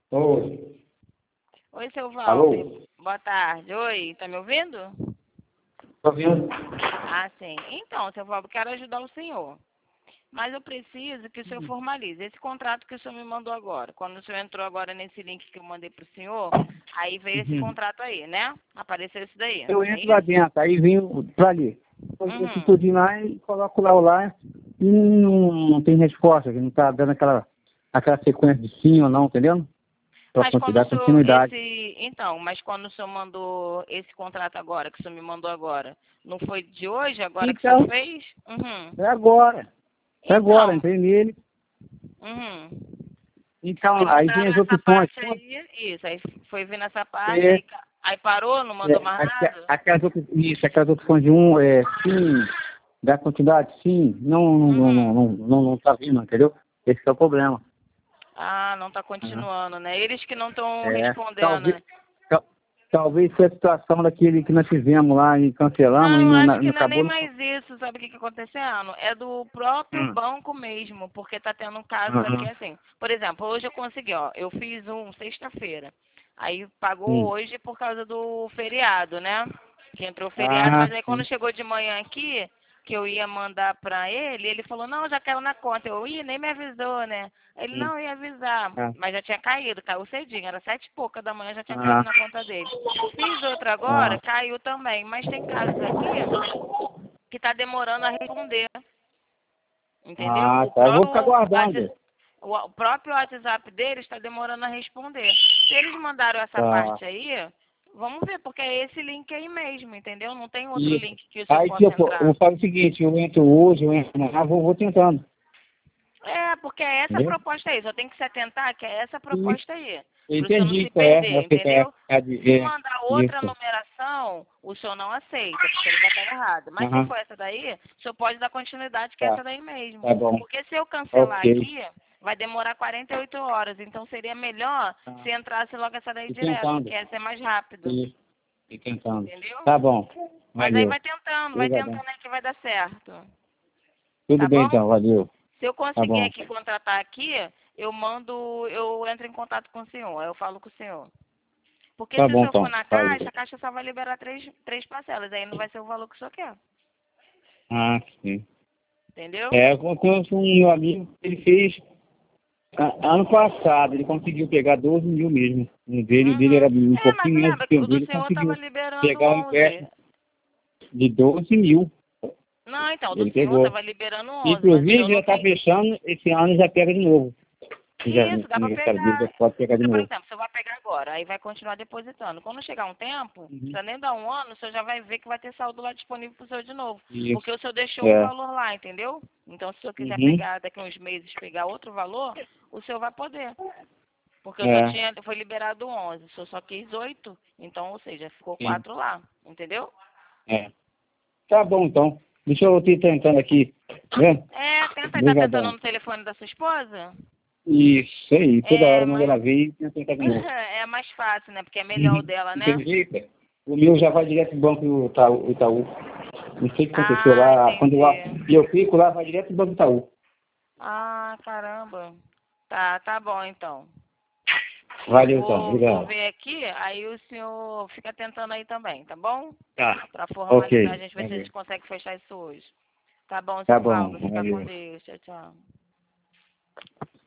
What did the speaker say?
Oi. Oi, seu Alô? Valber. Boa tarde. Oi, tá me ouvindo? Tô ouvindo. Ah, sim. Então, seu Valber, quero ajudar o senhor. Mas eu preciso que o senhor formalize esse contrato que o senhor me mandou agora. Quando o senhor entrou agora nesse link que eu mandei pro senhor, aí veio esse contrato aí, né? Apareceu isso daí. Eu É entro lá isso? dentro, aí venho pra ali. Eu Uhum. tudinho lá e coloco lá e não tem resposta, que não tá dando aquela sequência de sim ou não, entendeu? Pra Mas quando o dar senhor, continuidade. mas quando o senhor mandou esse contrato agora, que o senhor me mandou agora, não foi de hoje, agora que o senhor Então, fez? Uhum. é agora. É agora, Então, entrei nele. uhum. Então, Aí aí vem mandaram as essa opções. parte aí, isso, aí foi vindo essa parte, É, aí parou, não mandou mais nada? aquelas opções de sim, dar continuidade, sim, Uhum. não tá vindo, entendeu? Esse que é o problema. Ah, não tá Né? continuando, né? Eles que não estão É, respondendo, talvez, né? tal- talvez foi a situação daquele que nós fizemos lá e cancelamos e Não, acho não que não é nem acabou. Não... mais isso, sabe o que que acontecendo? É do próprio Hum, banco mesmo, porque tá tendo casos aqui aham, assim. Por exemplo, hoje eu consegui, ó, eu fiz um sexta-feira. Aí pagou sim. hoje por causa do feriado, né? Que entrou o feriado, Ah, mas aí quando sim. chegou de manhã aqui, que eu ia mandar pra ele, ele falou, não, já caiu na conta. Eu, nem me avisou, né? Ele, Sim. não, ia avisar. Ah, Mas já tinha caído, caiu cedinho, era 7 e pouca da manhã, já tinha caído ah, na conta dele. Fiz outra agora, ah. caiu também. Mas tem casos aqui que está demorando a responder, entendeu? Ah, tá. Eu vou ficar guardando. O próprio WhatsApp deles está demorando a responder. Se eles mandaram essa Tá. parte aí, vamos ver, porque é esse link aí mesmo, entendeu? Não tem outro Isso. link que o senhor Aí, possa tipo, eu entrar. falo o seguinte, eu entro hoje, eu entro amanhã, vou tentando. É, porque é essa Entendeu? proposta aí, só tem que se atentar que é essa Isso. proposta aí, Eu para o senhor não entendi se que é. perder, Você quer entendeu? Se dizer mandar outra isso. numeração, o senhor não aceita, porque ele vai estar errado. Mas se Aham. for essa daí, o senhor pode dar continuidade, que é Tá. essa daí mesmo. Tá bom. Porque se eu cancelar Ok. aqui, vai demorar 48 horas, então seria melhor Tá. se entrasse logo essa daí E direto, tentando. que ia ser mais rápido, Isso. E tentando. entendeu? Tá bom. Mas aí Valeu. vai Obrigadão. tentando aí que vai dar certo, Tudo tá bem bom? então, valeu. Se eu Tá conseguir bom. aqui contratar aqui, eu entro em contato com o senhor, aí eu falo com o senhor. Porque Tá se o bom senhor for então. na Valeu. Caixa, a Caixa só vai liberar três parcelas, aí não vai ser o valor que o senhor quer, Ah, sim. entendeu? É, eu conheço um meu amigo, ele fez ano passado, ele conseguiu pegar 12 mil mesmo. O dele Uhum. era um É, mas pouquinho menos do lembra que que o o do dele, senhor tava conseguiu liberando pegar um 11. empréstimo de 12 mil. Não, então, o do Ele senhor pegou. tava liberando 11, mas o senhor Inclusive já não está quis. fechando, esse ano já pega de novo. Já, Isso, no dá pra aniversário dele já pegar. pode pegar de Porque, por novo. exemplo, você vai pegar agora, aí vai continuar depositando. Quando chegar um tempo, não Uhum. precisa nem dar um ano, o senhor já vai ver que vai ter saldo lá disponível pro senhor de novo. Isso. Porque o senhor deixou um É. valor lá, entendeu? Então, se o senhor quiser Uhum. pegar daqui a uns meses, pegar outro valor, o senhor vai poder. Porque o senhor É. foi liberado 11, o senhor só quis 8, então, ou seja, ficou Sim. 4 lá, entendeu? É. Tá bom então. Deixa eu ir tentando aqui. Né? É, tenta aí, tá tentando Obrigadão. no telefone da sua esposa? Isso aí. Toda É, hora manda mas ela ver e tenta tentar de novo. é mais fácil, né? Porque é melhor o Uhum. dela, Não né? tem jeito. O meu já vai direto do banco do Itaú. Não sei o que aconteceu Ah, lá. Quando entendi. eu clico lá, vai direto do banco do Itaú. Ah, caramba. Tá bom então. Eu Valeu então. vou Obrigado. ver aqui, aí o senhor fica tentando aí também, tá bom? Tá. Pra formalizar, a Ok. gente ver se a Valeu. gente consegue fechar isso hoje. Tá bom, Tá seu bom. Valdo. Fica com Valeu. Deus. Tchau, tchau.